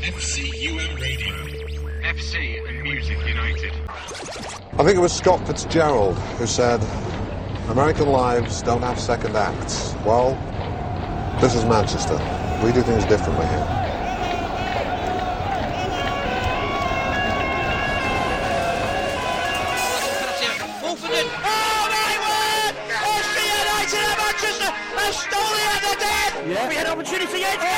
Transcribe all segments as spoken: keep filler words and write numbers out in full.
F C U M Radio. F C and Music United. I think it was Scott Fitzgerald who said, American lives don't have second acts. Well, this is Manchester. We do things differently here. Yeah. We had an opportunity yet. Oh!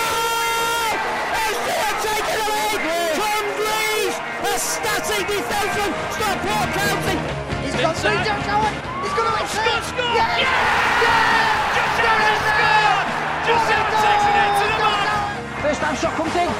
F C have taken the lead. Tom Greaves, a static defenseman. Stockport County. He's got three jumps going. He's going to Scott scored. Yeah! Yeah! Yeah! Giuseppe scored. Giuseppe takes it into the mark. First time shot comes in.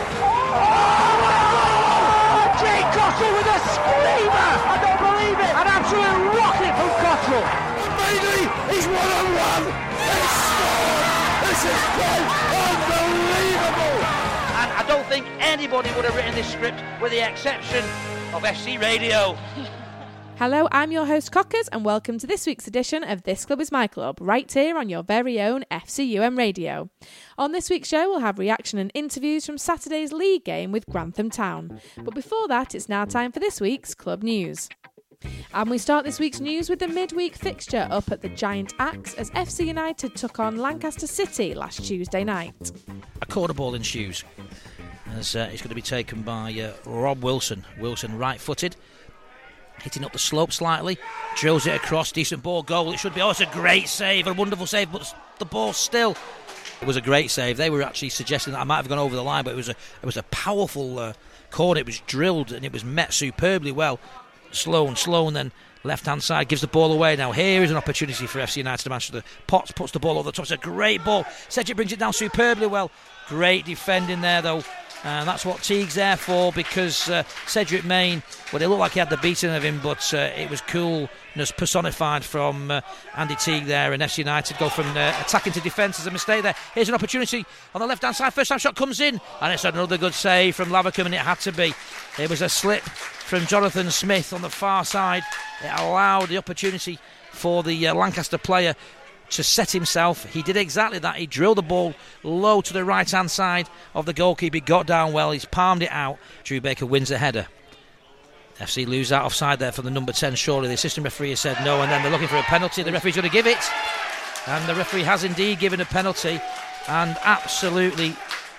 Oh! Jay Cottrell with a screamer. I don't believe it. An absolute rocket from Cottrell. And Bailey, he's one on one. He's scored. This is quite unbelievable! And I don't think anybody would have written this script with the exception of F C Radio. Hello, I'm your host Cockers and welcome to this week's edition of This Club Is My Club, right here on your very own F C U M Radio. On this week's show we'll have reaction and interviews from Saturday's league game with Grantham Town. But before that, it's now time for this week's club news. And we start this week's news with the midweek fixture up at the Giant Axe as F C United took on Lancaster City last Tuesday night. A quarter ball in shoes as uh, it's going to be taken by uh, Rob Wilson. Wilson right-footed, hitting up the slope slightly, drills it across, decent ball, goal. It should be, oh, it's a great save, a wonderful save, but the ball still. It was a great save. They were actually suggesting that I might have gone over the line, but it was a it was a powerful uh, corner. It was drilled and it was met superbly well. Sloan, Sloan then left-hand side gives the ball away. Now here is an opportunity for F C United to Manchester. Potts puts the ball over the top. It's a great ball. Cedric brings it down superbly well. Great defending there though. And that's what Teague's there for, because uh, Cedric Main, well, it looked like he had the beating of him, but uh, it was coolness personified from uh, Andy Teague there, and F C United go from uh, attacking to defence. There's a mistake there. Here's an opportunity on the left-hand side. First time shot comes in, and it's another good save from Lavercombe, and it had to be. It was a slip from Jonathan Smith on the far side. It allowed the opportunity for the uh, Lancaster player to set himself. He did exactly that. He drilled the ball low to the right hand side of the goalkeeper. He got down well, he's palmed it out. Drew Baker wins the header. F C lose out offside there from the number ten. Surely the assistant referee has said no, and then they're looking for a penalty. The referee's going to give it, and the referee has indeed given a penalty. And absolutely,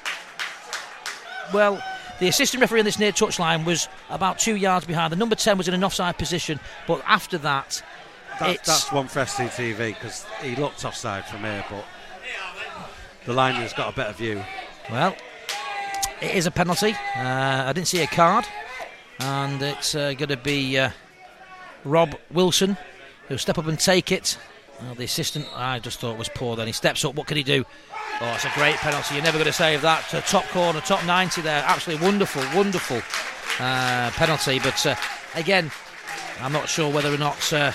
well, the assistant referee on this near touchline was about two yards behind. The number ten was in an offside position, but after that, That's, that's one for F C T V, because he looked offside from here, but the lineman's got a better view. Well, it is a penalty. Uh, I didn't see a card, and it's uh, going to be uh, Rob Wilson who'll step up and take it. Well, the assistant, I just thought was poor then. He steps up, what can he do? Oh, it's a great penalty. You're never going to save that. Uh, top corner, top ninety there. Absolutely wonderful, wonderful uh, penalty. But uh, again, I'm not sure whether or not... Uh,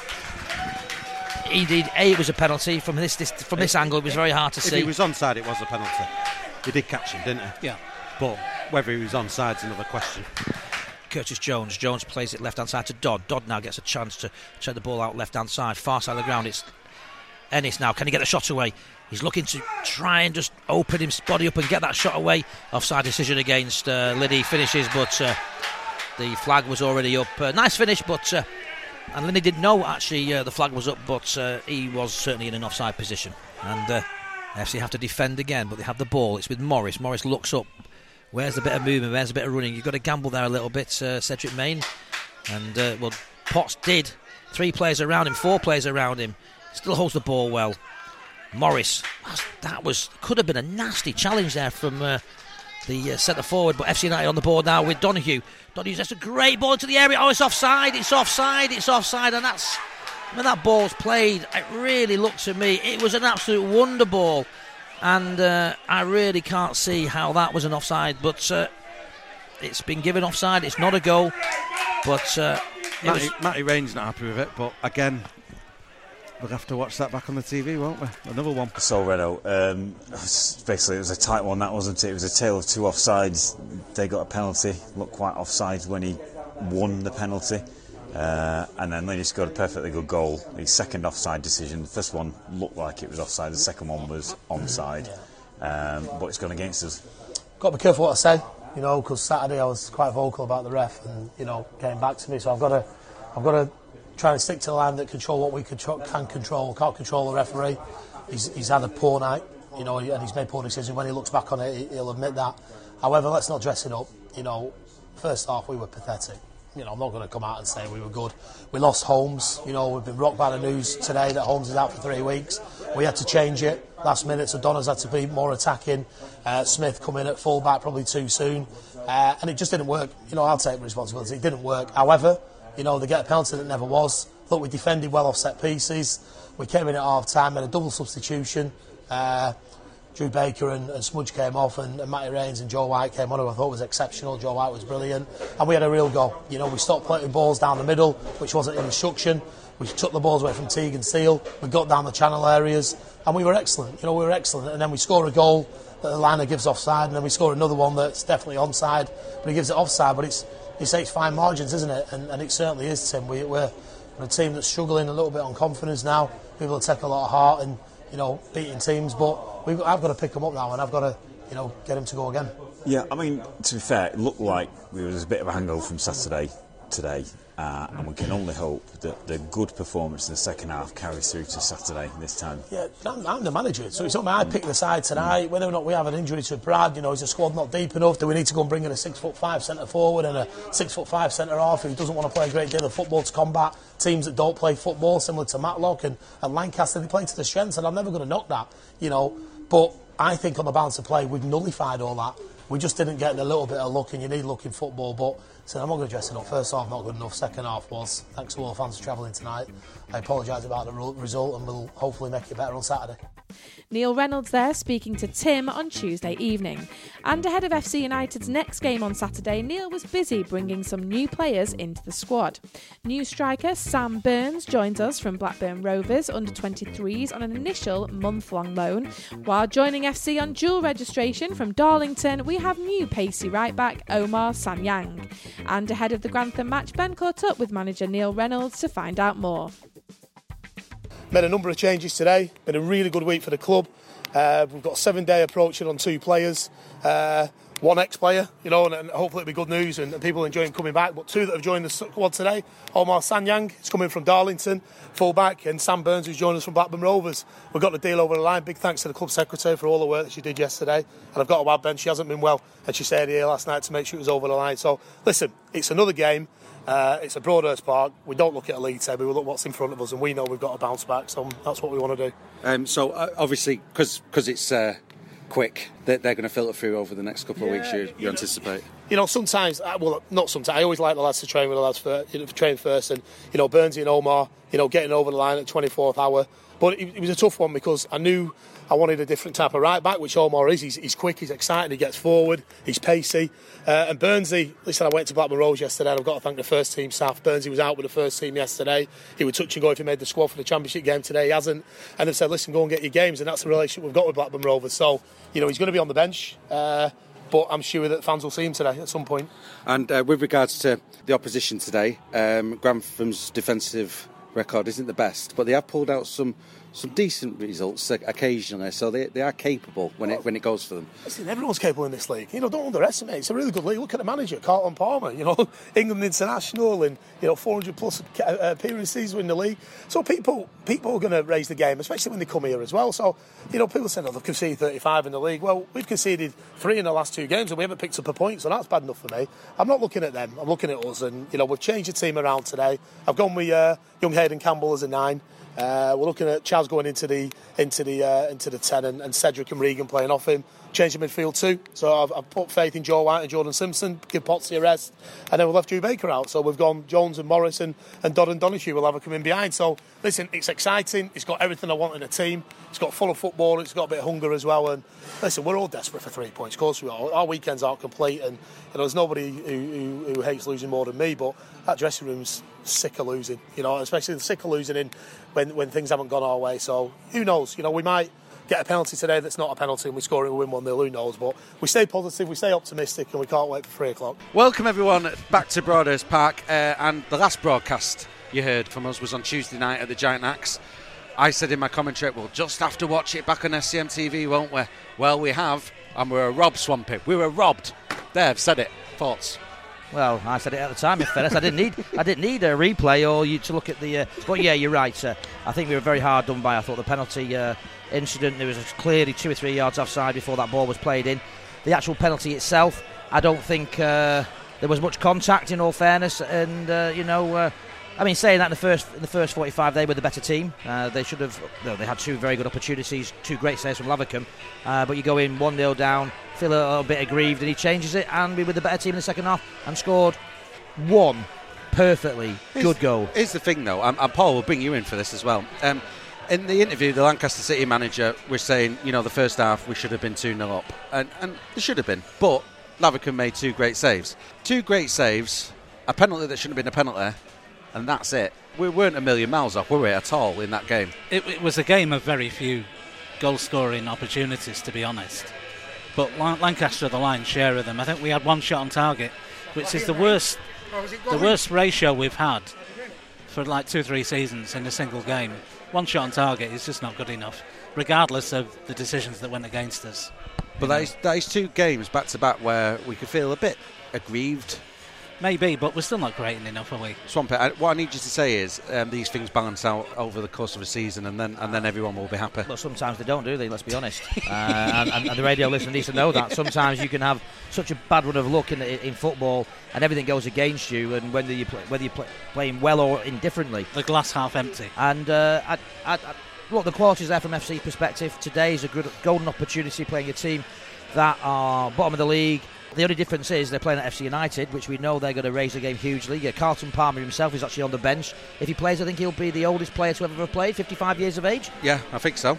Indeed, A, it was a penalty. From this, this from this angle, it was very hard to if see. If he was onside, it was a penalty. He did catch him, didn't he? Yeah. But whether he was onside is another question. Curtis Jones. Jones plays it left-hand side to Dodd. Dodd now gets a chance to check the ball out left-hand side. Far side of the ground, it's Ennis now. Can he get the shot away? He's looking to try and just open his body up and get that shot away. Offside decision against uh, Liddy. Finishes, but uh, the flag was already up. Uh, nice finish, but... Uh, And Linney didn't know actually uh, the flag was up, but uh, he was certainly in an offside position. And uh, F C have to defend again, but they have the ball. It's with Morris. Morris looks up. Where's the bit of movement? Where's the bit of running? You've got to gamble there a little bit, uh, Cedric Main. And, uh, well, Potts did. Three players around him, four players around him. Still holds the ball well. Morris, that was could have been a nasty challenge there from... Uh, the uh, centre forward, but F C United on the board now with Donoghue. Donoghue, that's a great ball into the area. Oh, it's offside, it's offside, it's offside, and that's when that ball's played. It really looked to me, it was an absolute wonder ball, and uh, I really can't see how that was an offside, but uh, it's been given offside. It's not a goal, but uh, Matty, was... Matty Rain's not happy with it, but again, we'll have to watch that back on the T V, won't we? Another one. So, Renault, um, basically it was a tight one, that wasn't it? It was a tale of two offsides. They got a penalty, looked quite offside when he won the penalty. Uh, and then Linney scored a perfectly good goal. The second offside decision, the first one looked like it was offside, the second one was onside. Um, but it's gone against us. got to be careful what I say, you know, because Saturday I was quite vocal about the ref and, you know, came back to me. So I've got to, I've got to try and stick to the line that control what we control, can control. Can't control the referee. He's, he's had a poor night, you know, and he's made poor decisions. When he looks back on it, he'll admit that. However, let's not dress it up. You know, first half we were pathetic. You know, I'm not going to come out and say we were good. We lost Holmes. You know, we've been rocked by the news today that Holmes is out for three weeks. We had to change it last minute, so Donna's had to be more attacking. Uh, Smith come in at full-back probably too soon. Uh, and it just didn't work. You know, I'll take responsibility. It didn't work. However, you know, they get a penalty that never was. Thought we defended well off set pieces. We came in at half-time, made a double substitution. Uh, Drew Baker and, and Smudge came off, and, and Matty Rains and Joe White came on, who I thought was exceptional. Joe White was brilliant, and we had a real goal. You know, we stopped putting balls down the middle, which wasn't in instruction. We took the balls away from Teague and Steele. We got down the channel areas, and we were excellent. You know, we were excellent. And then we score a goal that the liner gives offside, and then we score another one that's definitely onside, but he gives it offside. But it's it's, it's fine margins, isn't it? And, and it certainly is, Tim. We, we're, we're a team that's struggling a little bit on confidence now. People take a lot of heart and, you know, beating teams, but we've, I've got to pick them up now, and I've got to, you know, get him to go again. Yeah, I mean, to be fair, it looked like there was a bit of a hangover from Saturday today, uh, and we can only hope that the good performance in the second half carries through to Saturday this time. Yeah, I'm, I'm the manager, so it's not me. I pick the side tonight. Whether or not we have an injury to Brad, you know, is the squad not deep enough? Do we need to go and bring in a six foot five centre forward and a six foot five centre half who doesn't want to play a great deal of football to combat teams that don't play football, similar to Matlock and, and Lancaster? They play to the strengths, and I'm never going to knock that, you know. But I think on the balance of play, we've nullified all that. We just didn't get a little bit of luck, and you need luck in football. But so I'm not going to dress it up. First half not good enough. Second half was. Thanks to all the fans for travelling tonight. I apologise about the result, and we'll hopefully make it better on Saturday. Neil Reynolds there speaking to Tim on Tuesday evening. And ahead of F C United's next game on Saturday, Neil was busy bringing some new players into the squad. New striker Sam Burns joins us from Blackburn Rovers under twenty-threes on an initial month-long loan. While joining F C on dual registration from Darlington, we have new pacey right-back Omar Sanyang. And ahead of the Grantham match, Ben caught up with manager Neil Reynolds to find out more. Made a number of changes today. Been a really good week for the club. Uh, we've got a seven-day approaching on two players. Uh, one ex-player, you know, and, and hopefully it'll be good news and, and people enjoying coming back. But two that have joined the squad today. Omar Sanyang, he's coming from Darlington, full-back, and Sam Burns, who's joined us from Blackburn Rovers. We've got the deal over the line. Big thanks to the club secretary for all the work that she did yesterday. And I've got to add, Ben, she hasn't been well, and she stayed here last night to make sure it was over the line. So, listen, it's another game. Uh, it's a Broadhurst Park. We don't look at a league table, we look what's in front of us, and we know we've got to bounce back, so that's what we want to do. Um, so uh, obviously, because it's uh, quick, they're, they're going to filter through over the next couple of yeah, weeks, you, you you anticipate? Know, you know, sometimes, well, not sometimes, I always like the lads to train with the lads for, you know, train first, and, you know, Burnsy and Omar, you know, getting over the line at twenty-fourth hour. But it, it was a tough one because I knew I wanted a different type of right back, which Omar is. He's, he's quick, he's exciting, he gets forward, he's pacey. Uh, and Burnsy, listen, I went to Blackburn Rovers yesterday, and I've got to thank the first team staff. Burnsy was out with the first team yesterday. He would touch and go if he made the squad for the Championship game today. He hasn't. And they've said, listen, go and get your games. And that's the relationship we've got with Blackburn Rovers. So, you know, he's going to be on the bench. Uh, but I'm sure that fans will see him today at some point. And uh, with regards to the opposition today, um, Grantham's defensive record isn't the best, but they have pulled out some some decent results occasionally, so they they are capable when it when it goes for them. Listen, everyone's capable in this league. You know, don't underestimate. It's a really good league. Look at the manager, Carlton Palmer. You know, England international, and you know, four hundred plus appearances in the league. So people people are going to raise the game, especially when they come here as well. So you know, people say, "Oh, they've conceded thirty-five in the league." Well, we've conceded three in the last two games, and we haven't picked up a point, so that's bad enough for me. I'm not looking at them. I'm looking at us, and you know, we've changed the team around today. I've gone with uh, young Hayden Campbell as a nine. Uh, we're looking at Chaz going into the into the uh, into the ten, and, and Cedric and Regan playing off him. Change the midfield too. So I've, I've put faith in Joe White and Jordan Simpson. Give Potsy a rest, and then we've left Drew Baker out. So we've gone Jones and Morris and, and Dodd and Donahue will have a come in behind. So listen, it's exciting. It's got everything I want in a team. It's got full of football. It's got a bit of hunger as well. And listen, we're all desperate for three points. Of course we are. Our weekends aren't complete, and you know, there's nobody who, who, who hates losing more than me. But that dressing room's sick of losing. You know, especially sick of losing in when when things haven't gone our way. So who knows? You know, we might get a penalty today that's not a penalty and we score it and win one nil, who knows, but we stay positive, we stay optimistic, and we can't wait for three o'clock. Welcome everyone back to Broadhurst Park, uh, and the last broadcast you heard from us was on Tuesday night at the Giant Axe. I said in my commentary, we'll just have to watch it back on S C M T V, won't we? Well, we have, And we were robbed, Swampy. We were robbed. There, I've said it. Thoughts? Well, I said it at the time, in fairness. I didn't need I didn't need a replay or you to look at the... Uh, but yeah, you're right. Uh, I think we were very hard done by. I thought the penalty uh, incident, there was clearly two or three yards offside before that ball was played in. The actual penalty itself, I don't think uh, there was much contact, in all fairness. And, uh, you know... Uh, I mean, saying that in the first in the first forty-five, they were the better team. Uh, they should have. No, they had two very good opportunities, two great saves from Lavercombe. Uh, but you go in one nil down, feel a little bit aggrieved, and he changes it, and we were the better team in the second half and scored one perfectly here's, good goal. Here's the thing, though, and, and Paul will bring you in for this as well. Um, in the interview, the Lancaster City manager was saying, you know, the first half we should have been two nil up, and and they should have been, but Lavercombe made two great saves, two great saves, a penalty that shouldn't have been a penalty. And that's it. We weren't a million miles off, were we, at all, in that game? It, it was a game of very few goal-scoring opportunities, to be honest. But Lan- Lancaster, the lion's share of them. I think we had one shot on target, which is the worst, the worst ratio we've had for like two or three seasons in a single game. One shot on target is just not good enough, regardless of the decisions that went against us. But that is, that is two games back-to-back where we could feel a bit aggrieved. Maybe, but we're still not creating enough, are we? Swampy, I, what I need you to say is um, these things balance out over the course of a season, and then and then everyone will be happy. But sometimes they don't, do they? Let's be honest. uh, and, and, and the radio listener needs to know that. Sometimes you can have such a bad run of luck in, in football, and everything goes against you, and whether you play, whether you're play, playing well or indifferently. The glass half empty. And uh, I, I, I, look, the quality's there from F C perspective. Today is a good golden opportunity playing a team that are bottom of the league. The only difference is they're playing at F C United, which we know they're going to raise the game hugely. Yeah, Carlton Palmer himself is actually on the bench. If he plays, I think he'll be the oldest player to ever have played, fifty-five years of age. Yeah, I think so.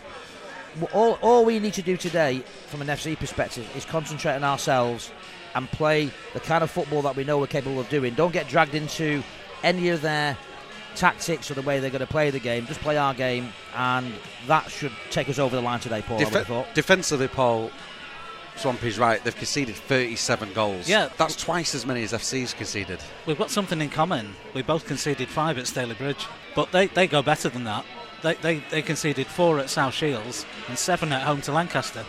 All, all we need to do today, from an F C perspective, is concentrate on ourselves and play the kind of football that we know we're capable of doing. Don't get dragged into any of their tactics or the way they're going to play the game. Just play our game, and that should take us over the line today, Paul. Def- I would have thought. Defensively, Paul, Swampy's right. They've conceded thirty-seven goals. Yeah, that's twice as many as F C's conceded. We've got something in common. We both conceded five at Staley Bridge, but they, they go better than that. They, they they conceded four at South Shields and seven at home to Lancaster.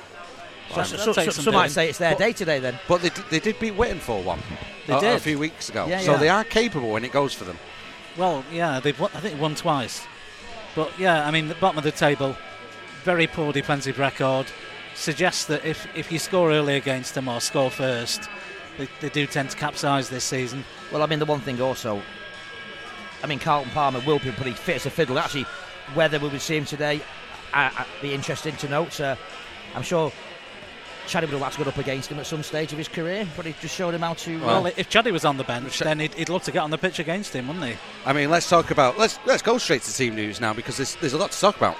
Well, so, so, so, some, some might say it's their but, day today then. But they, they did beat Whitton four one. They a, did a few weeks ago. Yeah, so yeah. they are capable when it goes for them. Well, yeah, they've won, I think won twice. But yeah, I mean, the bottom of the table, very poor defensive record. Suggests that if, if you score early against them or score first, they, they do tend to capsize this season. Well, I mean, the one thing also, I mean, Carlton Palmer will be pretty fit as a fiddle. Actually, whether we would see him today, I, I'd be interesting to note. Uh, I'm sure Chaddy would have had to go up against him at some stage of his career, but he just showed him how to. Well, well if Chaddy was on the bench, then he'd, he'd love to get on the pitch against him, wouldn't he? I mean, let's talk about let's let's go straight to team news now, because there's there's a lot to talk about.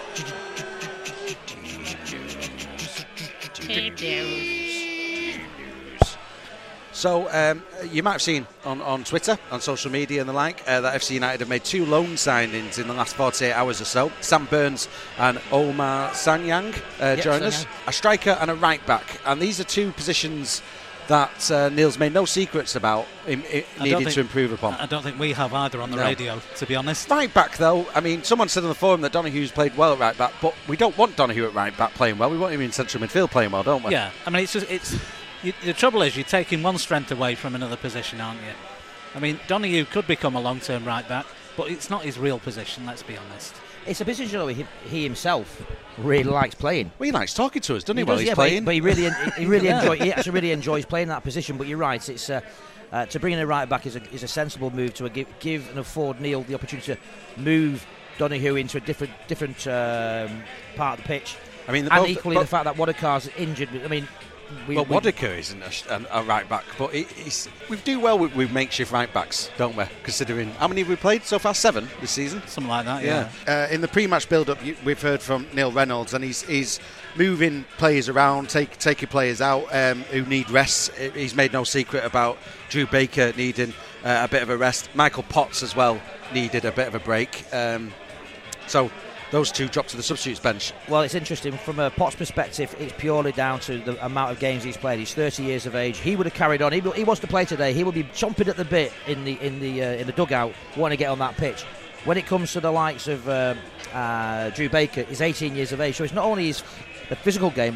So um, you might have seen on, on Twitter, on social media and the like, uh, that F C United have made two loan signings in the last forty-eight hours or so. Sam Burns and Omar Sanyang uh, yep, join Sanyang. us. A striker and a right back. And these are two positions that uh, Neil's made no secrets about in, in needing think, to improve upon. I don't think we have either on the no. radio, to be honest. Right back, though, I mean, someone said on the forum that Donohue's played well at right back, but we don't want Donohue at right back playing well. We want him in central midfield playing well, don't we? Yeah, I mean, it's just it's you, the trouble is you're taking one strength away from another position, aren't you? I mean, Donohue could become a long-term right back, but it's not his real position. Let's be honest. It's a position that he, he himself really likes playing. Well, he likes talking to us, doesn't he? He while does, he's yeah, playing, but he, but he really, he really yeah. enjoy. He actually really enjoys playing that position. But you're right. It's uh, uh, to bring in a right back is a is a sensible move to a give, give and afford Neil the opportunity to move Donohue into a different different um, part of the pitch. I mean, and both, equally the fact that Wadakar's injured. I mean. We, well, Wadaka isn't a, a, a right back, but he, he's, we do well with, with makeshift right backs, don't we? Considering how many have we played so far? Seven this season, something like that. Yeah. yeah. Uh, in the pre-match build-up, we've heard from Neil Reynolds, and he's he's moving players around, take, taking players out um, who need rest. He's made no secret about Drew Baker needing uh, a bit of a rest. Michael Potts as well needed a bit of a break. Um, so. Those two dropped to the substitutes bench. Well, it's interesting. From a Potts perspective, it's purely down to the amount of games he's played. He's thirty years of age. He would have carried on. He, he wants to play today. He will be chomping at the bit in the in the uh, in the dugout, wanting to get on that pitch. When it comes to the likes of uh, uh, Drew Baker, he's eighteen years of age. So it's not only his the physical game, but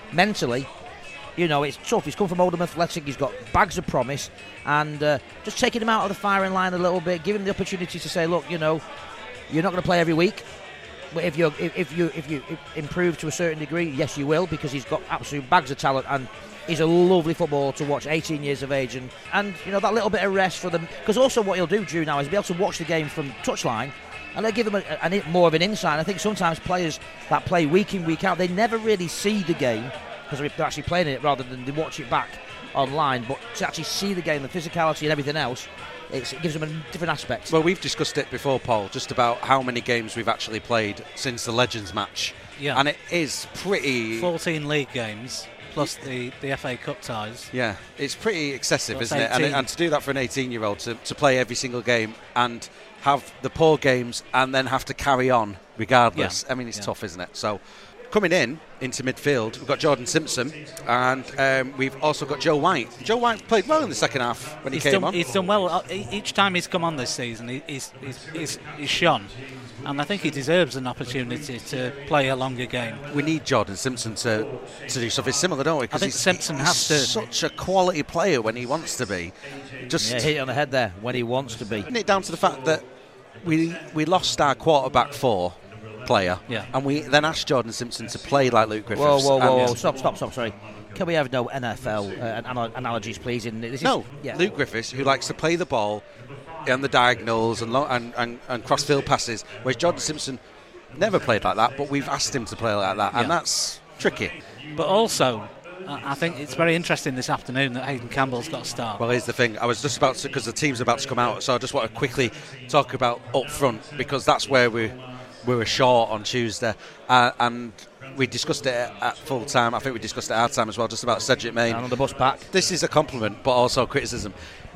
mentally, you know, it's tough. He's come from Oldham Athletic. He's got bags of promise, and uh, just taking him out of the firing line a little bit, giving him the opportunity to say, look, you know, you're not going to play every week, but if you if, if you if you improve to a certain degree, yes, you will, because he's got absolute bags of talent, and he's a lovely footballer to watch. eighteen years of age, and and you know that little bit of rest for them, because also what he'll do, Drew, now is be able to watch the game from touchline. And they give them a, a, a, more of an insight. I think sometimes players that play week in, week out, they never really see the game because they're actually playing it rather than they watch it back online. But to actually see the game, the physicality and everything else, it's, it gives them a different aspect. Well, we've discussed it before, Paul, just about how many games we've actually played since the Legends match. Yeah. And it is pretty... fourteen league games, plus the, the F A Cup ties. Yeah, it's pretty excessive, Plus isn't it? And, and to do that for an eighteen-year-old, to, to play every single game and have the poor games and then have to carry on regardless. Yeah. I mean, it's yeah. tough, isn't it? So, coming in into midfield, we've got Jordan Simpson, and um, we've also got Joe White. Joe White played well in the second half when he's he came done, on. He's done well. Each time he's come on this season, he, he's, he's, he's, he's shone. And I think he deserves an opportunity to play a longer game. We need Jordan Simpson to, to do something similar, don't we? I think he's, Simpson he's has to. such a quality player when he wants to be. Just yeah, hit it on the head there, when he wants to be. Isn't it down to the fact that we we lost our quarterback four player, yeah. and we then asked Jordan Simpson to play like Luke Griffiths. Whoa, whoa, whoa, and whoa. Stop, stop, stop, sorry. Can we have no N F L uh, anal- analogies, please? In this no, is, yeah. Luke Griffiths, who likes to play the ball and the diagonals and, long, and, and, and cross-field passes, whereas Jordan Simpson never played like that, but we've asked him to play like that, and yeah. that's tricky. But also, I think it's very interesting this afternoon that Hayden Campbell's got a start. Well, here's the thing. I was just about to, because the team's about to come out, so I just want to quickly talk about up front, because that's where we, we were short on Tuesday, uh, and we discussed it at full time. I think we discussed it at our time as well, just about Cedric Main. And on the bus back. This is a compliment, but also criticism.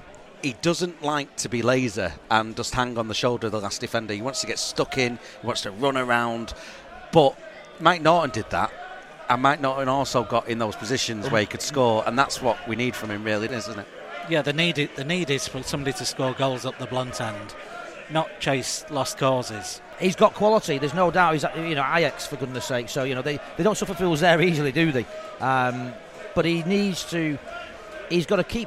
He doesn't like to be lazy and just hang on the shoulder of the last defender. He wants to get stuck in, he wants to run around. But Mike Norton did that, and Mike Norton also got in those positions where he could score, and that's what we need from him, really, isn't it? Yeah, the need, the need is for somebody to score goals up the blunt end, not chase lost causes. He's got quality, there's no doubt. He's, you know, Ajax, for goodness sake, so, you know, they, they don't suffer fools there easily, do they? Um, but he needs to, he's got to keep...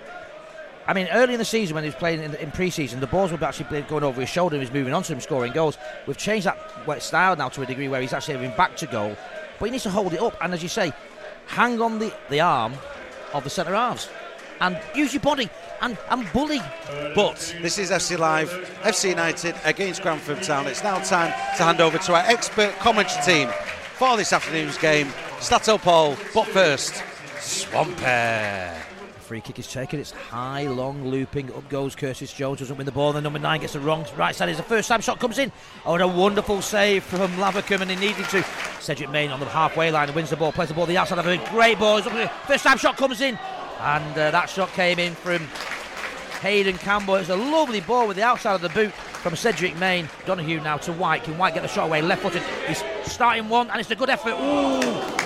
I mean, early in the season when he was playing in, in pre-season, the balls were actually going over his shoulder and he was moving on to him, scoring goals. We've changed that style now to a degree where he's actually having back to goal. But he needs to hold it up and, as you say, hang on the, the arm of the centre halves and use your body and, and bully. But this is F C Live, F C United against Cranford Town. It's now time to hand over to our expert commentary team for this afternoon's game. Stato Paul, but first, Swampy. Free kick is taken, it's high, long, looping, up goes Curtis Jones, doesn't win the ball, then number nine gets the wrong right side, as the first time shot comes in. Oh, and a wonderful save from Lavercombe, and he needed to. Cedric Main on the halfway line and wins the ball, plays the ball the outside of a great ball, first time shot comes in, and uh, that shot came in from Hayden Campbell. It's a lovely ball with the outside of the boot from Cedric Main. Donahue now to White, can White get the shot away, left footed, he's starting one, and it's a good effort, ooh,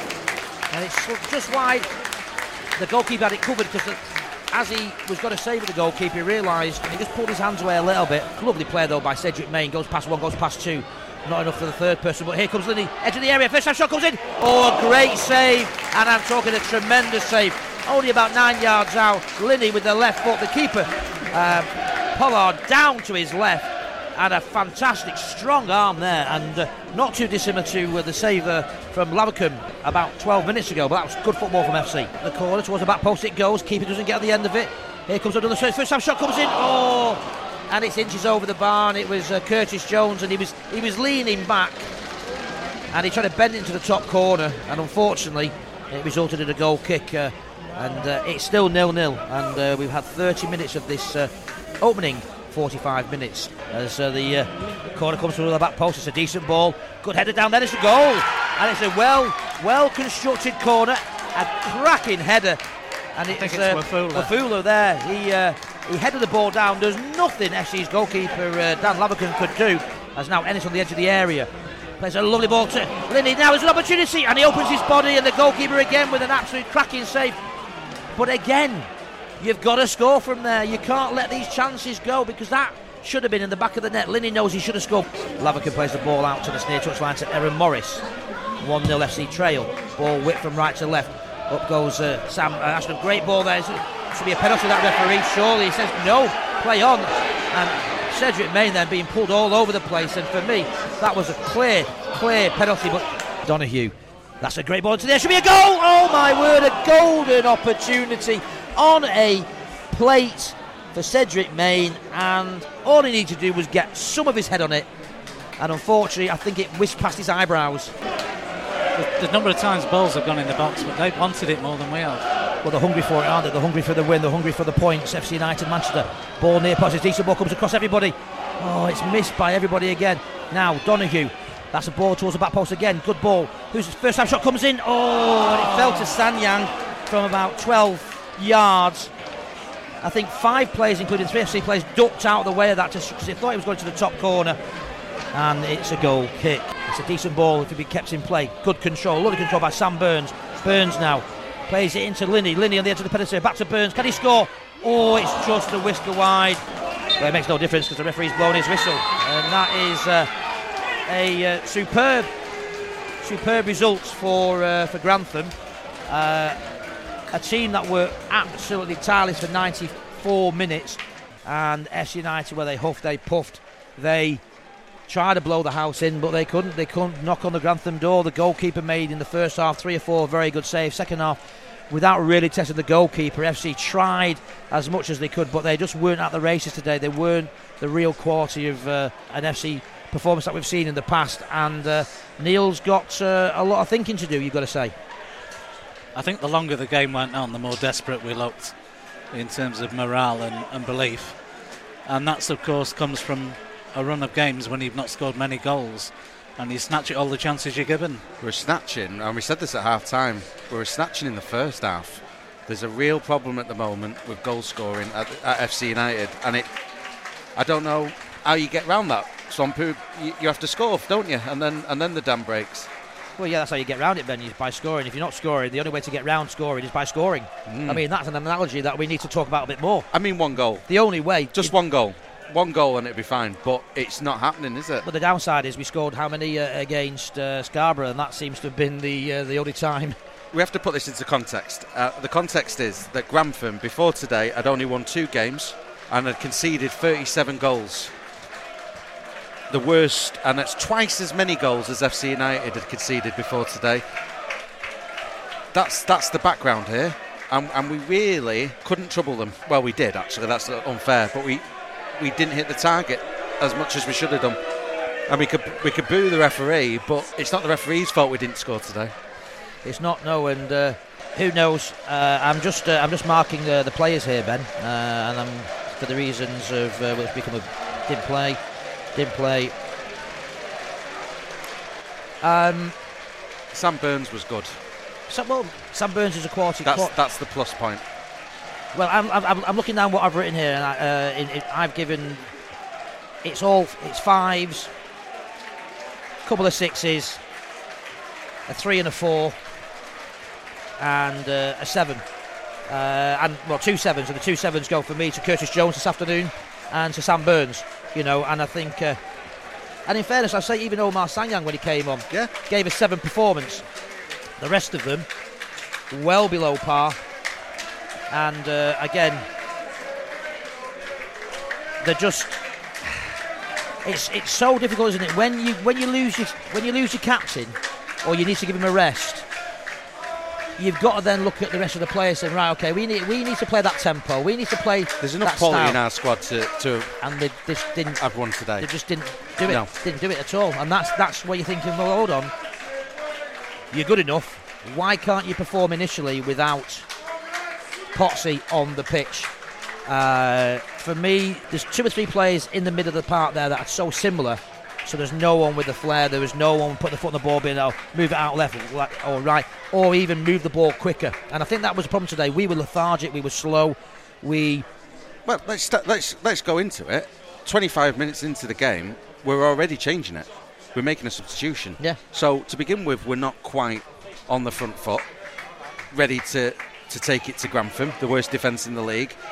and it's just wide. The goalkeeper had it covered because as he was going to save with the goalkeeper, he realised he just pulled his hands away a little bit. Lovely play though by Cedric Main, goes past one, goes past two. Not enough for the third person, but here comes Linney, edge of the area, first time shot comes in. Oh, a great save, and I'm talking a tremendous save. Only about nine yards out, Linney with the left foot, the keeper, uh, Pollard down to his left, and a fantastic strong arm there, and uh, not too dissimilar to uh, the save uh, from Lavercombe about twelve minutes ago, but that was good football from F C. The corner towards the back post it goes, keeper doesn't get at the end of it. Here comes another first time shot comes in, oh, and it's inches over the barn. It was uh, Curtis Jones, and he was he was leaning back, and he tried to bend it into the top corner, and unfortunately it resulted in a goal kick, uh, and uh, it's still nil nil, and uh, we've had thirty minutes of this uh, opening forty-five minutes as uh, the uh, corner comes from the back post. It's a decent ball, good header down there, it's a goal, and it's a well well constructed corner, a cracking header, and it's, it's uh, Wafula. Wafula there, he uh, he headed the ball down. There's nothing F C's goalkeeper uh, Dan Lavercombe could do, as now Ennis on the edge of the area plays a lovely ball to Linney. Now there's an opportunity, and he opens his body, and the goalkeeper again with an absolute cracking save, but again you've got to score from there. You can't let these chances go, because that should have been in the back of the net. Linney knows he should have scored. Lavercombe plays the ball out to the near touchline to Aaron Morris. one nil F C trail. Ball whipped from right to left. Up goes uh, Sam uh, Ashton. Great ball there. It should be a penalty, that referee. Surely he says no, play on. And Cedric Main then being pulled all over the place. And for me, that was a clear, clear penalty. But Donahue, that's a great ball into there. Should be a goal. Oh my word, a golden opportunity on a plate for Cedric Main. And all he needed to do was get some of his head on it. And unfortunately, I think it whisked past his eyebrows. The, the number of times balls have gone in the box, but they've wanted it more than we have. Well, they're hungry for it, aren't they? They're hungry for the win. They're hungry for the points. F C United, Manchester. Ball near post. It's decent ball. Comes across everybody. Oh, it's missed by everybody again. Now, Donahue. That's a ball towards the back post again. Good ball. Who's first time shot comes in. Oh, and it fell to Sanyang from about twelve yards. I think five players, including three F C players, ducked out of the way of that because they thought it was going to the top corner. And it's a goal kick. It's a decent ball if it be kept in play. Good control, lovely control by Sam Burns. Burns now plays it into Linney. Linney on the edge of the penalty. Back to Burns. Can he score? Oh, it's just a whisker wide. Well, it makes no difference because the referee's blown his whistle. And that is uh, a uh, superb, superb result for uh, for Grantham. Uh, a team that were absolutely tireless for ninety-four minutes. And F C United, where they huffed, they puffed, they tried to blow the house in, but they couldn't. They couldn't knock on the Grantham door. The goalkeeper made in the first half three or four very good saves. Second half, without really testing the goalkeeper, F C tried as much as they could, but they just weren't at the races today. They weren't the real quality of uh, an F C performance that we've seen in the past. And uh, Neil's got uh, a lot of thinking to do, you've got to say. I think the longer the game went on, the more desperate we looked in terms of morale and, and belief. And that's, of course, comes from a run of games when you've not scored many goals and you snatch at all the chances you're given. We're snatching, and we said this at half time, we were snatching in the first half. There's a real problem at the moment with goal scoring at, at F C United, and it I don't know how you get round that. Swampu, you, you have to score, don't you? And then and then the dam breaks. Well, yeah, that's how you get round it, Ben, is by scoring. If you're not scoring, the only way to get round scoring is by scoring. Mm. I mean, that's an analogy that we need to talk about a bit more. I mean, one goal. The only way. Just one goal. One goal and it'd be fine, but it's not happening, is it? But the downside is we scored how many uh, against uh, Scarborough, and that seems to have been the uh, the only time. We have to put this into context. Uh, the context is that Grantham, before today, had only won two games and had conceded thirty-seven goals. The worst, and that's twice as many goals as F C United had conceded before today. That's that's the background here, and, and we really couldn't trouble them. Well, we did actually. That's unfair, but we. We didn't hit the target as much as we should have done, and we could we could boo the referee, but it's not the referee's fault we didn't score today. It's not, no, and uh, who knows? Uh, I'm just uh, I'm just marking uh, the players here, Ben, uh, and I'm for the reasons of uh, what's become a didn't play, didn't play. Um, Sam Burns was good. So, well, Sam Burns is a quality. That's qual- that's the plus point. Well, I'm, I'm, I'm looking down what I've written here, and I, uh, in, in, I've given it's all it's fives, a couple of sixes, a three and a four, and uh, a seven, uh, and well, two sevens, and the two sevens go for me to Curtis Jones this afternoon, and to Sam Burns, you know, and I think, uh, and in fairness, I say even Omar Sanyang when he came on, yeah, gave a seven performance. The rest of them, well below par. And uh, again, they're just. It's it's so difficult, isn't it? When you when you lose your when you lose your captain, or you need to give him a rest, you've got to then look at the rest of the players and say, right, okay, we need we need to play that tempo. We need to play. There's enough that quality style. in our squad to, to and they just didn't have one today. They just didn't do it. No. Didn't do it at all. And that's that's where you're thinking, well, hold on, you're good enough. Why can't you perform initially without Potsy on the pitch? Uh, for me, there's two or three players in the middle of the park there that are so similar. So there's no one with the flair. There was no one putting the foot on the ball, being able to move it out left or right, or even move the ball quicker. And I think that was the problem today. We were lethargic. We were slow. We well, let's st- let's let's go into it. twenty-five minutes into the game, we're already changing it. We're making a substitution. Yeah. So to begin with, we're not quite on the front foot, ready to. to take it to Grantham, the worst defence in the league.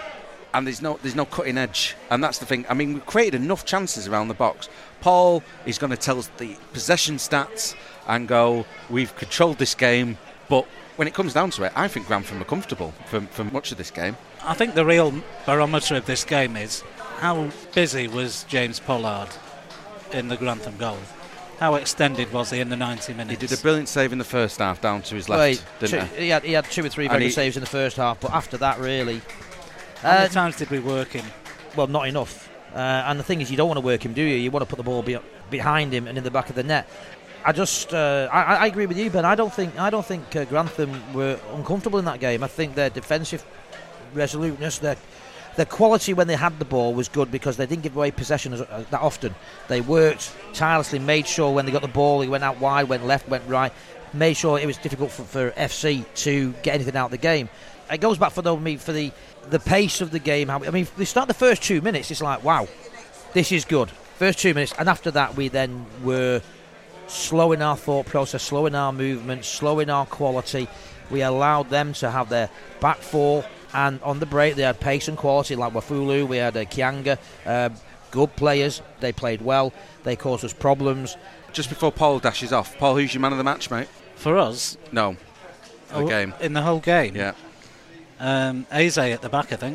and there's no there's no cutting edge, and that's the thing. I mean, we've created enough chances around the box. Paul is going to tell us the possession stats and go, we've controlled this game, but when it comes down to it, I think Grantham are comfortable for, for much of this game. I think the real barometer of this game is how busy was James Pollard in the Grantham goal. How extended was he in the ninety minutes? He did a brilliant save in the first half down to his left, well, didn't two, he? He had, he had two or three very good saves in the first half, but after that, really... How uh, many times did we work him? Well, not enough. Uh, and the thing is, you don't want to work him, do you? You want to put the ball be- behind him and in the back of the net. I just, uh, I, I agree with you, Ben. I don't think, I don't think uh, Grantham were uncomfortable in that game. I think their defensive resoluteness, their their quality when they had the ball was good because they didn't give away possession as, uh, that often. They worked tirelessly, made sure when they got the ball, he went out wide, went left, went right, made sure it was difficult for, for F C to get anything out of the game. It goes back for the, me for the the pace of the game. How, I mean, they start the first two minutes, it's like, wow, this is good. First two minutes, and after that, we then were slowing our thought process, slowing our movement, slowing our quality. We allowed them to have their back four, and on the break, they had pace and quality, like Wafulu, we had uh, Kianga, uh, good players. They played well. They caused us problems. Just before Paul dashes off, Paul, who's your man of the match, mate? For us? No, the oh, game. In the whole game? Yeah. Um, Eze at the back, I think.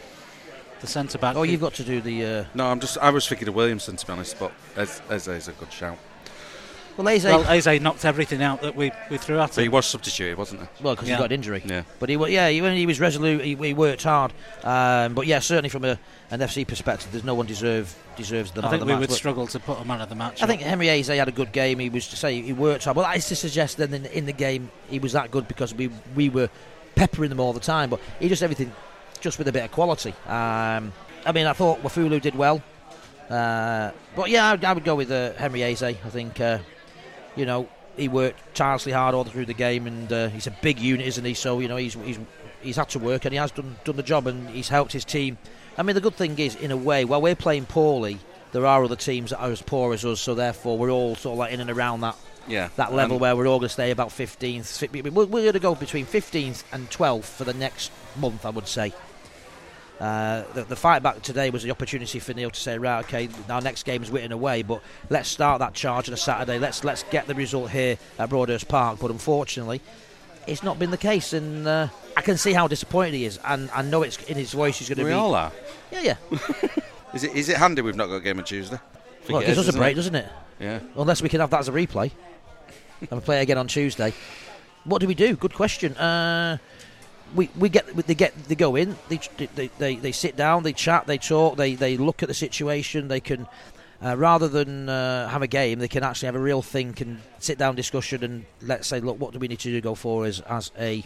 The centre back. Oh, you've got to do the. Uh... No, I'm just. I was thinking of Williamson, to be honest, but Eze is a good shout. Well, Eze. Well, Eze knocked everything out that we, we threw at him. But he was substituted, wasn't he? Well, because yeah. he got an injury. Yeah. But he, yeah, he, he was resolute. He, he worked hard. Um, but yeah, certainly from a, an F C perspective, there's no one deserve deserves the man I think of the we match. would But struggle to put a man of the match. I think Henry Eze had a good game. He was to say he worked hard. Well, that is to suggest that in, in the game he was that good because we we were peppering them all the time. But he just everything, just with a bit of quality. Um, I mean, I thought Wafulu did well. Uh, but yeah, I would, I would go with uh, Henry Eze. I think uh, you know. He worked tirelessly hard all through the game, and uh, he's a big unit, isn't he? So you know he's he's he's had to work, and he has done done the job, and he's helped his team. I mean, the good thing is, in a way, while we're playing poorly, there are other teams that are as poor as us. So therefore, we're all sort of like in and around that yeah. that level um, where we're all going to stay about fifteenth. We're, we're going to go between fifteenth and twelfth for the next month, I would say. Uh, the, the fight back today was the opportunity for Neil to say, right, okay, our next game is Witton away, but let's start that charge on a Saturday. Let's let's get the result here at Broadhurst Park. But unfortunately, it's not been the case, and uh, I can see how disappointed he is, and I know it's in his voice. He's going to we be. We all are. Yeah, yeah. is it is it handy we've not got a game on Tuesday? Well, it gives us a break, doesn't it? Yeah. Unless we can have that as a replay and we play again on Tuesday. What do we do? Good question. Uh, We we get they get they go in they they, they they sit down, they chat, they talk, they, they look at the situation. They can uh, rather than uh, have a game, they can actually have a real think and sit down discussion and let's say, look, what do we need to do to go forward as, as a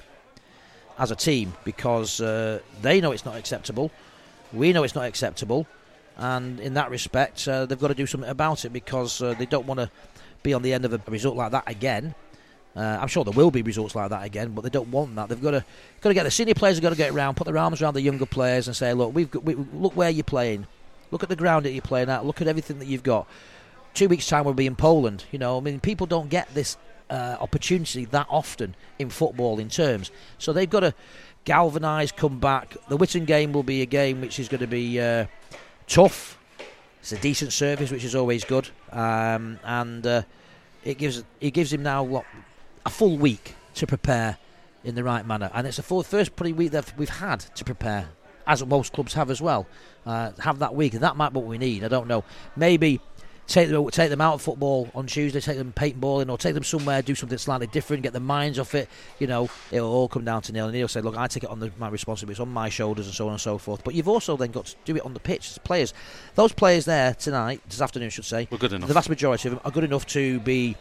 as a team, because uh, they know it's not acceptable, we know it's not acceptable, and in that respect uh, they've got to do something about it because uh, they don't want to be on the end of a result like that again. Uh, I'm sure there will be results like that again, but they don't want that. They've got to got to get the senior players have got to get around, put their arms around the younger players, and say, look, we've got, we, look where you're playing, look at the ground that you're playing at, look at everything that you've got. Two weeks' time we'll be in Poland. You know, I mean, people don't get this uh, opportunity that often in football in terms, so they've got to galvanise, come back. The Witton game will be a game which is going to be uh, tough. It's a decent service, which is always good, um, and uh, it gives it gives him now what. a full week to prepare in the right manner, and it's a full first pretty week that we've had to prepare, as most clubs have as well. Uh, have that week, and that might be what we need. I don't know. Maybe take them take them out of football on Tuesday, take them paintballing, or take them somewhere, do something slightly different, get their minds off it. You know, it'll all come down to Neil, and Neil said, "Look, I take it on the, my responsibility, it's on my shoulders, and so on and so forth." But you've also then got to do it on the pitch as players. Those players there tonight, this afternoon, I should say, were good enough. The vast majority of them are good enough to be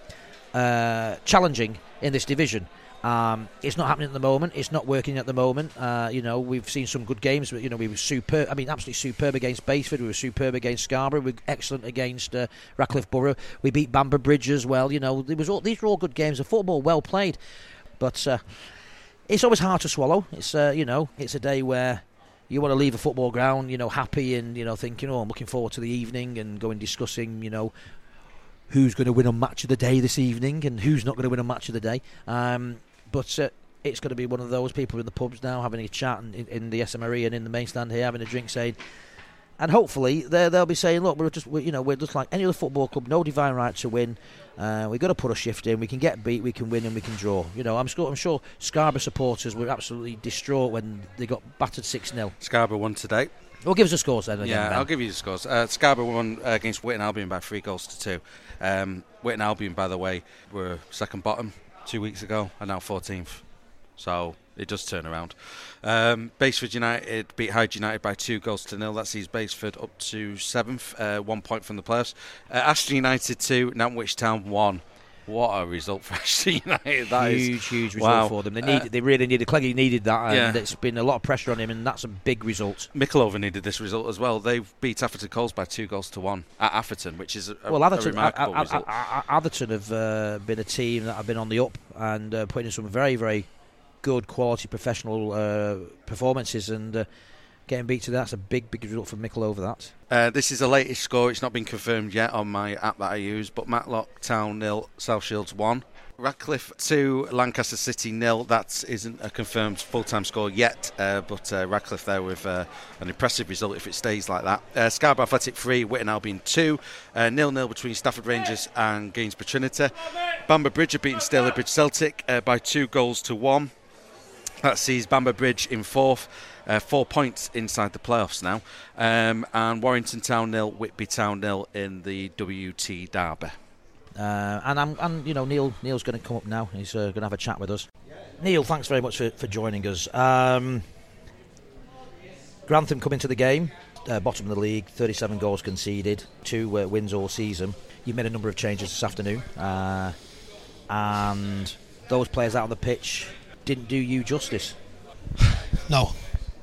uh, challenging in this division. Um, it's not happening at the moment. It's not working at the moment. Uh, you know, we've seen some good games. But, you know, we were superb. I mean, absolutely superb against Basford. We were superb against Scarborough. We were excellent against uh, Ratcliffe Borough. We beat Bamber Bridge as well. You know, there was all, these were all good games of football, well played. But uh, it's always hard to swallow. It's uh, you know, it's a day where you want to leave a football ground, you know, happy and you know, thinking, oh, I'm looking forward to the evening and going discussing, you know, who's going to win on match of the day this evening and who's not going to win on match of the day. Um, but uh, it's going to be one of those people in the pubs now having a chat in, in the S M R E and in the main stand here having a drink, saying, and hopefully they'll be saying, look, we're just, we're, you know, we're just like any other football club, no divine right to win. Uh, we've got to put a shift in. We can get beat, we can win, and we can draw. You know, I'm sure, I'm sure Scarborough supporters were absolutely distraught when they got battered six nil. Scarborough won today. Well, give us the scores then. Again, yeah, Ben. I'll give you the scores. Uh, Scarborough won uh, against Witton Albion by three goals to two. Um, Witton Albion, by the way, were second bottom two weeks ago and now fourteenth. So it does turn around. Um, Baseford United beat Hyde United by two goals to nil. That sees Baseford up to seventh, uh, one point from the playoffs. Uh, Ashton United two, Nantwich Town one. What a result for Ashton United! That huge, is, huge result wow. for them. They need, uh, they really needed. Cleggy needed that, and yeah. it's been a lot of pressure on him, and that's a big result. Micklova needed this result as well. They beat Atherton Coles by two goals to one at Atherton, which is a, well, Atherton, a remarkable a, a, result. A, a, a, Atherton have uh, been a team that have been on the up and uh, putting in some very, very good quality professional uh, performances, and uh, getting beat to that's a big, big result for Micklova. That. Uh, this is the latest score. It's not been confirmed yet on my app that I use, but Matlock Town nil, South Shields one. Radcliffe two, Lancaster City nil. That isn't a confirmed full-time score yet, uh, but uh, Radcliffe there with uh, an impressive result if it stays like that. Uh, Scarborough Athletic three, Witton Albion two. Uh, nil nil between Stafford Rangers and Gainsborough Trinity. Bamber Bridge have beaten Stalybridge Celtic uh, by two goals to one. That sees Bamber Bridge in fourth. Uh, four points inside the playoffs now. Um, and Warrington Town nil, Whitby Town nil in the W T Derby. Uh, and I'm, and you know, Neil. Neil's going to come up now. He's uh, going to have a chat with us. Neil, thanks very much for, for joining us. Um, Grantham come into the game, uh, bottom of the league, thirty-seven goals conceded, two uh, wins all season. You've made a number of changes this afternoon, uh, and those players out on the pitch didn't do you justice. No,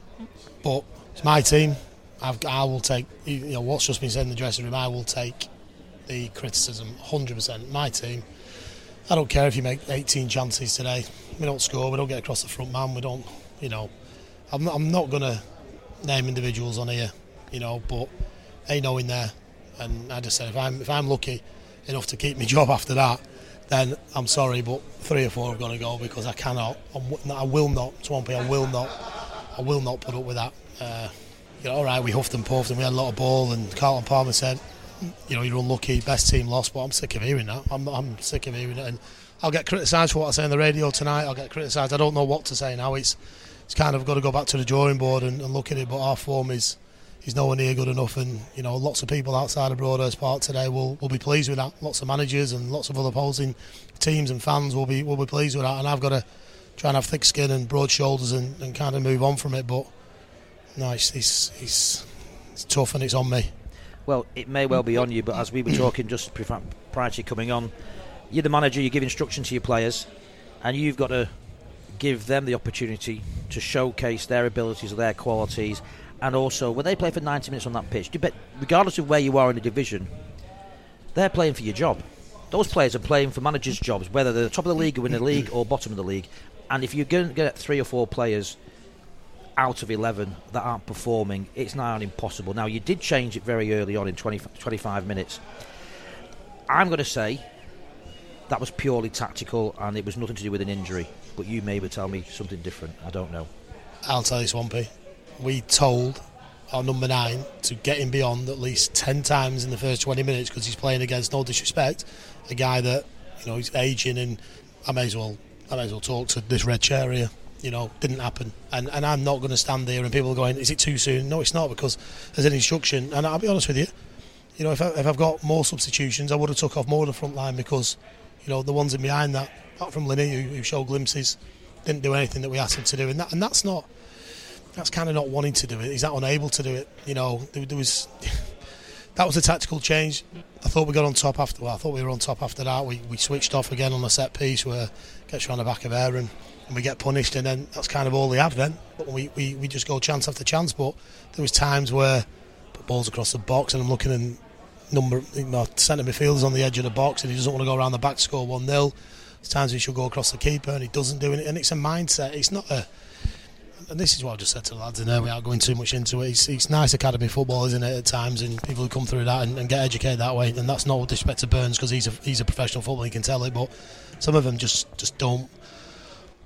but it's my team. I've, I will take, you know, what's just been said in the dressing room. I will take the criticism, one hundred percent. My team, I don't care if you make eighteen chances today. We don't score, we don't get across the front man, we don't, you know. I'm not, I'm not going to name individuals on here, you know, but ain't no in there. And I just said, if I'm if I'm lucky enough to keep my job after that, then I'm sorry, but three or four have got to go because I cannot, I'm, I will not, Swampy, I will not, I will not put up with that. Uh, you know, all right, we huffed and puffed and we had a lot of ball, and Carlton Palmer said, you know, you're unlucky, best team lost, but I'm sick of hearing that. I'm, I'm sick of hearing it, and I'll get criticised for what I say on the radio tonight. I'll get criticised. I don't know what to say now. It's it's kind of got to go back to the drawing board and, and look at it, but our form is is nowhere near good enough, and you know, lots of people outside of Broadhurst Park today will, will be pleased with that. Lots of managers and lots of other opposing teams and fans will be will be pleased with that, and I've got to try and have thick skin and broad shoulders and, and kind of move on from it, but no, it's, it's, it's, it's tough and it's on me. Well, it may well be on you, but as we were talking just prior to you coming on, you're the manager, you give instruction to your players, and you've got to give them the opportunity to showcase their abilities, their qualities, and also when they play for ninety minutes on that pitch, you bet, regardless of where you are in the division, they're playing for your job. Those players are playing for managers' jobs, whether they're the top of the league or in the league or bottom of the league. And if you're going to get three or four players out of eleven that aren't performing, it's now impossible. Now, you did change it very early on in twenty, twenty-five minutes. I'm going to say that was purely tactical and it was nothing to do with an injury, but you may tell me something different. I don't know. I'll tell you, Swampy, we told our number nine to get him beyond at least ten times in the first twenty minutes because he's playing against, no disrespect, a guy that, you know, he's aging, and I may as well I may as well talk to this red chair here. You know, didn't happen, and and I'm not going to stand there and people are going, is it too soon? No, it's not, because there's an instruction, and I'll be honest with you, you know, if, I, if I've got more substitutions, I would have took off more of the front line, because, you know, the ones in behind that, apart from Linney, who, who showed glimpses, didn't do anything that we asked him to do, and that and that's not, that's kind of not wanting to do it. He's not unable to do it. You know, there, there was that was a tactical change. I thought we got on top after. Well, I thought we were on top after that. We we switched off again on a set piece where gets around the back of Aaron. And we get punished, and then that's kind of all they have then. But we, we, we just go chance after chance. But there was times where put balls across the box, and I'm looking at number, you know, centre midfielders on the edge of the box, and he doesn't want to go around the back to score one nil. There's times he should go across the keeper, and he doesn't do it. And it's a mindset. It's not a. And this is what I just said to the lads in there without going too much into it. It's, it's nice academy football, isn't it, at times, and people who come through that and, and get educated that way. And that's not with respect to Burns, because he's a he's a professional footballer, he can tell it. But some of them just, just don't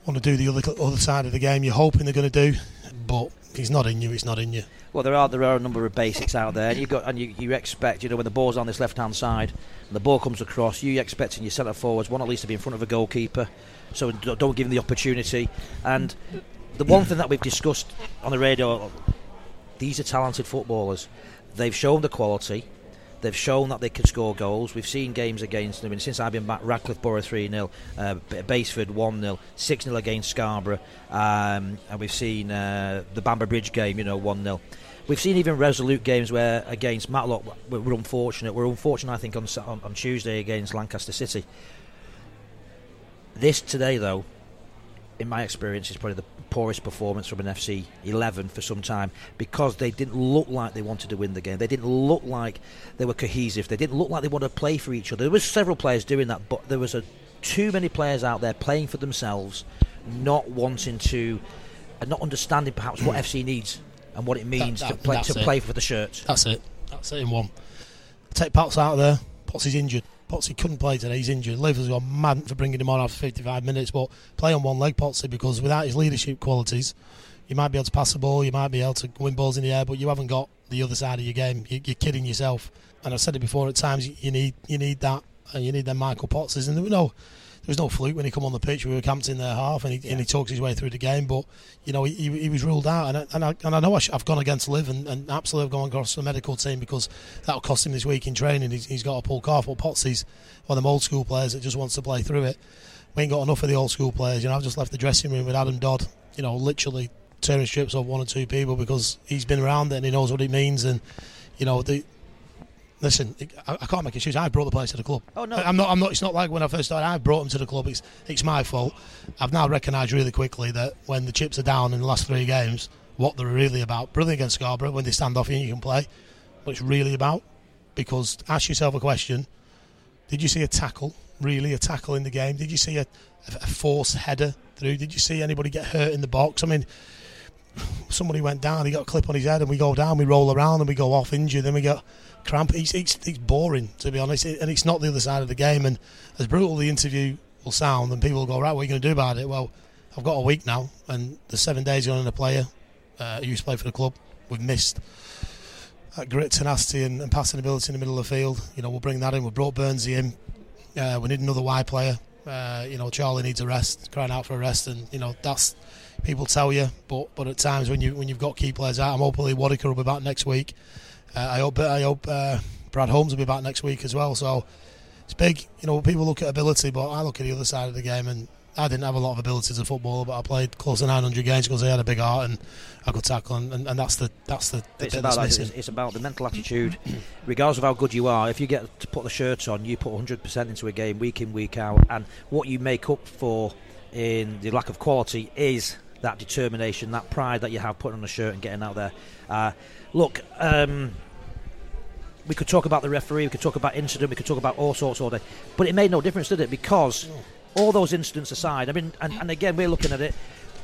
want to do the other other side of the game. You're hoping they're going to do, but if it's not in you, it's not in you. Well, there are there are a number of basics out there, and you got and you, you expect, you know, when the ball's on this left hand side and the ball comes across, you expecting your centre forwards one at least to be in front of a goalkeeper, so don't give them the opportunity. And the one thing that we've discussed on the radio, these are talented footballers. They've shown the quality. They've shown that they can score goals. We've seen games against them. I mean, since I've been back, Radcliffe Borough three nil, uh, Baseford one nil, six nil against Scarborough, um, and we've seen uh, the Bamber Bridge game, you know, one nil. We've seen even resolute games where against Matlock we're, we're unfortunate. We're unfortunate, I think, on, on, on Tuesday against Lancaster City. This today, though, in my experience, is probably the poorest performance from an F C eleven for some time, because they didn't look like they wanted to win the game. They didn't look like they were cohesive. They didn't look like they wanted to play for each other. There was several players doing that, but there was a, too many players out there playing for themselves, not wanting to, and not understanding perhaps what F C needs and what it means that, that, to play to it. play for the shirt. That's it. That's it in one. Take Potts out of there. Potts is injured. Potsy couldn't play today, he's injured. Liv has gone mad for bringing him on after fifty-five minutes, but play on one leg, Potsy, because without his leadership qualities, you might be able to pass the ball, you might be able to win balls in the air, but you haven't got the other side of your game. You're kidding yourself. And I've said it before, at times you need you need that, and you need them Michael Potses. And there was no, there was no fluke when he come on the pitch. We were camped in their half, and he, yeah. and he talks his way through the game, but you know he, he was ruled out. And I, and I, and I know I sh- I've gone against Liv, and, and absolutely I've gone across the medical team, because that'll cost him this week in training. He's, he's got to pull off. But Potsy's one of them old school players that just wants to play through it. We ain't got enough of the old school players. You know, I've just left the dressing room with Adam Dodd, you know, literally tearing strips off one or two people, because he's been around it and he knows what it means. And you know, the listen, I, I can't make excuses. I brought the players to the club. Oh no, I'm not. I'm not. It's not like when I first started. I brought them to the club. It's it's my fault. I've now recognised really quickly that when the chips are down in the last three games, what they're really about. Brilliant against Scarborough, when they stand off you and you can play. What it's really about. Because ask yourself a question: did you see a tackle? Really, a tackle in the game? Did you see a, a forced header through? Did you see anybody get hurt in the box? I mean, somebody went down, he got a clip on his head, and we go down, we roll around, and we go off injured, then we get cramp. It's, it's, it's boring, to be honest, and it's not the other side of the game. And as brutal the interview will sound, and people will go, right, what are you going to do about it? Well, I've got a week now, and the seven days on a player uh, who used to play for the club. We've missed that grit, tenacity, and, and passing ability in the middle of the field. You know, we'll bring that in. We've brought Burnsy in. Uh, we need another wide player. Uh, you know, Charlie needs a rest, crying out for a rest, and you know that's people tell you. But but at times when you when you've got key players out, I'm hopefully Waddicker will be back next week. Uh, I hope I hope uh, Brad Holmes will be back next week as well. So it's big. You know, people look at ability, but I look at the other side of the game, and I didn't have a lot of ability as a footballer, but I played close to nine hundred games because I had a big heart and I could tackle, and, and, and that's the that's the, the it's bit about that's that. missing. It's, it's about the mental attitude. Regardless of how good you are, if you get to put the shirts on, you put one hundred percent into a game week in, week out, and what you make up for in the lack of quality is that determination, that pride that you have putting on the shirt and getting out there. Uh, look, um, we could talk about the referee, we could talk about incident, we could talk about all sorts all day, but it made no difference, did it? Because all those incidents aside, I mean, and, and again, we're looking at it,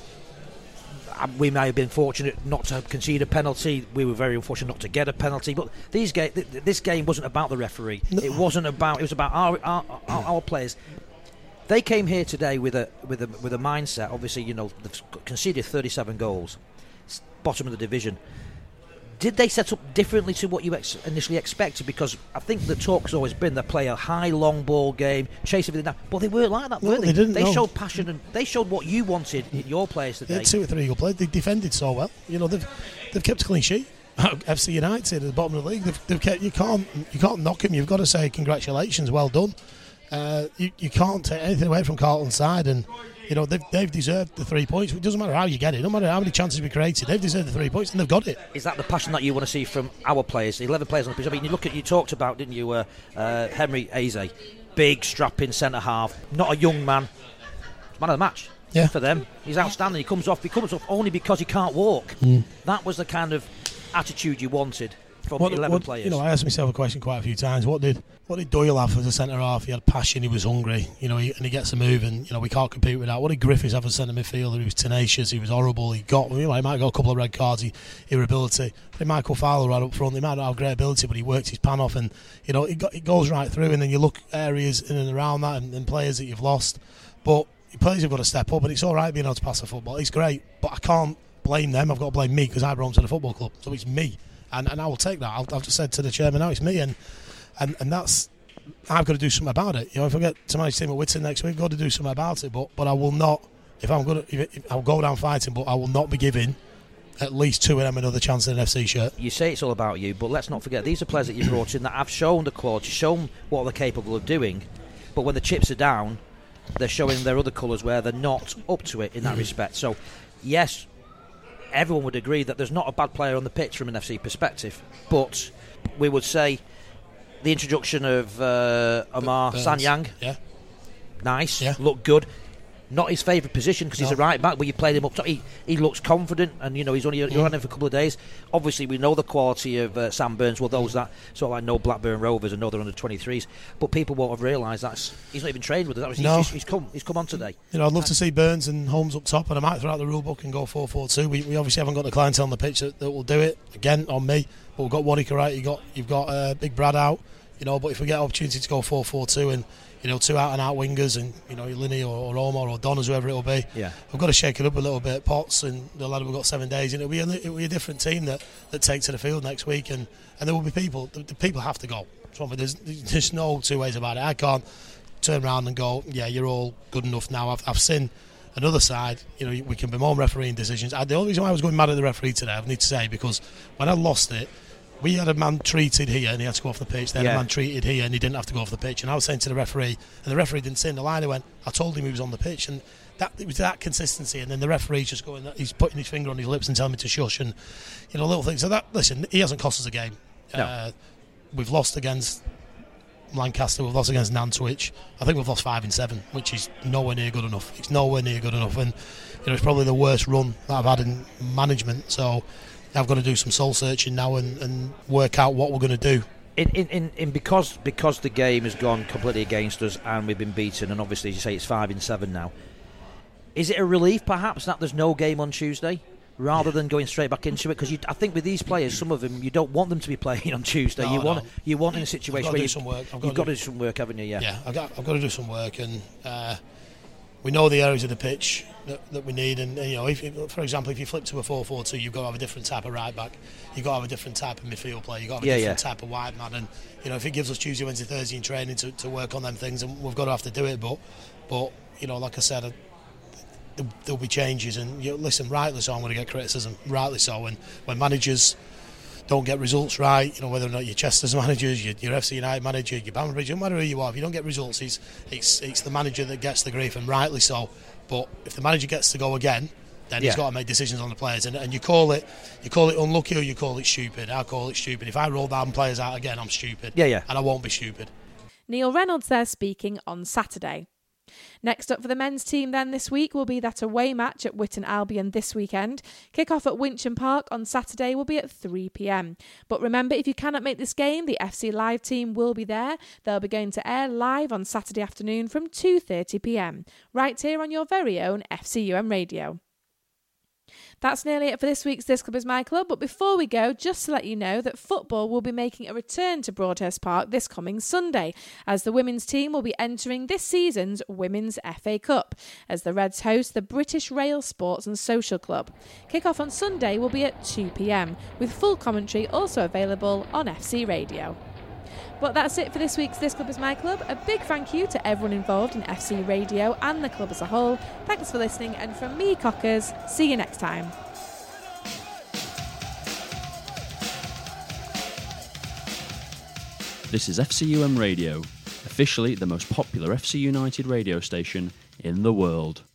we may have been fortunate not to concede a penalty, we were very unfortunate not to get a penalty, but these ga- th- this game wasn't about the referee. No. It wasn't about, it was about our our, our, our players. They came here today with a with a with a mindset. Obviously, you know, they've conceded thirty-seven goals, bottom of the division. Did they set up differently to what you ex- initially expected? Because I think the talk's always been they play a high long ball game, chase everything down. But they weren't like that, were no, they? They, didn't, they no. showed passion and they showed what you wanted in your players today. They had two or three good players. They defended so well. You know, they've they've kept a clean sheet. F C United at the bottom of the league. They've, they've kept, you can't you can't knock them. You've got to say congratulations, well done. Uh, you, you can't take anything away from Carlton's side, and you know they've they've deserved the three points. It doesn't matter how you get it, no matter how many chances we created, they've deserved the three points, and they've got it. Is that the passion that you want to see from our players? eleven players on the pitch. I mean, you look at you talked about, didn't you, uh, uh, Henry Eze, big strapping centre half, not a young man, man of the match. Yeah. For them, he's outstanding. He comes off, he comes off only because he can't walk. Mm. That was the kind of attitude you wanted from what, eleven what, players. You know, I asked myself a question quite a few times. What did what did Doyle have as a centre half? He had passion. He was hungry. You know, he, and he gets a move, and you know we can't compete with that. What did Griffiths have as a centre midfielder? He was tenacious. He was horrible. He got, you know, he might have got a couple of red cards. He, irritability. But Michael Fowler right up front. He might not have great ability, but he worked his pan off, and you know it, got, it goes right through. And then you look areas in and around that, and, and players that you've lost. But players have got to step up, but it's all right being able to pass the football. It's great, but I can't blame them. I've got to blame me because I belong to the football club. So it's me, and and I will take that. I'll, I've just said to the chairman now, it's me, and and and that's. I've got to do something about it. You know, if I get to manage team at Whitton next week, I've got to do something about it. But but I will not. If I'm going to, if, if I'll go down fighting, but I will not be giving at least two of them another chance in an F C shirt. You say it's all about you, but let's not forget these are players that you brought in that have shown the quality, shown what they're capable of doing. But when the chips are down, they're showing their other colours where they're not up to it in that respect. So, yes, everyone would agree that there's not a bad player on the pitch from an F C perspective, but we would say the introduction of uh, Omar Burns. Sanyang, yeah, nice, yeah. looked good. Not his favourite position because no. he's a right back, but you played him up top. He, he looks confident, and you know he's only you're on him for a couple of days. Obviously, we know the quality of uh, Sam Burns. Well, those that sort of like know Blackburn Rovers and know they're under twenty-threes, but people won't have realised that's he's not even trained with it. That was, no. he's, he's come he's come on today. You know, I'd love to see Burns and Holmes up top, and I might throw out the rule book and go four four two. We, we obviously haven't got the clientele on the pitch that, that will do it. Again, on me, but we've got Wadika right. You got you've got uh, Big Brad out. You know, but if we get an opportunity to go four four two and you know, two out and out wingers and, you know, Linney or, or Omar or Donners, whoever it'll be. Yeah. We've got to shake it up a little bit. Potts and the lad we've got seven days, and it'll be a, it'll be a different team that, that takes to the field next week, and, and there will be people. The, the people have to go. There's, there's no two ways about it. I can't turn around and go, yeah, you're all good enough now. I've, I've seen another side. You know, we can be more refereeing decisions. I, the only reason why I was going mad at the referee today, I need to say, because when I lost it, we had a man treated here and he had to go off the pitch. They had yeah. a man treated here and he didn't have to go off the pitch. And I was saying to the referee, and the referee didn't say in the line. He went, I told him he was on the pitch. And that it was that consistency. And then the referee's just going, he's putting his finger on his lips and telling me to shush. And, you know, little things. So that, listen, he hasn't cost us a game. No. Uh, we've lost against Lancaster, we've lost against Nantwich. I think we've lost five in seven, which is nowhere near good enough. It's nowhere near good enough. And, you know, it's probably the worst run that I've had in management. So I've got to do some soul searching now and, and work out what we're going to do. In, in, in, in because because the game has gone completely against us and we've been beaten, and obviously as you say it's five in seven now. Is it a relief perhaps that there's no game on Tuesday rather than going straight back into it? Because I think with these players, some of them you don't want them to be playing on Tuesday. No, you want no. you want in a situation where do you, some work. I've got you've to got do, to do some work, haven't you? Yeah. Yeah, I've got I've got to do some work, and uh, we know the areas of the pitch that, that we need. And you know, if, if for example, if you flip to a four four two, you've got to have a different type of right back. You've got to have a different type of midfield player. You've got to have a Yeah, different yeah. type of wide man. And you know, if it gives us Tuesday, Wednesday, Thursday in training to, to work on them things, and we've got to have to do it. But but you know, like I said, I, there'll be changes, and you know, listen, rightly so, I'm going to get criticism, rightly so, and when managers don't get results right, you know, whether or not you're Chester's managers, your, your F C United manager, your Bamford, no matter who you are, if you don't get results, it's, it's it's the manager that gets the grief, and rightly so. But if the manager gets to go again, then yeah. he's got to make decisions on the players, and, and you call it you call it unlucky or you call it stupid. I call it stupid. If I roll down players out again, I'm stupid. Yeah, yeah. And I won't be stupid. Neil Reynolds there speaking on Saturday. Next up for the men's team then this week will be that away match at Whitton Albion this weekend. Kick-off at Wincham Park on Saturday will be at three p m. But remember, if you cannot make this game, the F C Live team will be there. They'll be going to air live on Saturday afternoon from two thirty p m, right here on your very own F C U M Radio. That's nearly it for this week's This Club Is My Club, but before we go, just to let you know that football will be making a return to Broadhurst Park this coming Sunday, as the women's team will be entering this season's Women's F A Cup, as the Reds host the British Rail Sports and Social Club. Kick-off on Sunday will be at two p m, with full commentary also available on F C Radio. But that's it for this week's This Club Is My Club. A big thank you to everyone involved in F C Radio and the club as a whole. Thanks for listening, and from me, Cockers, see you next time. This is F C U M Radio, officially the most popular F C United radio station in the world.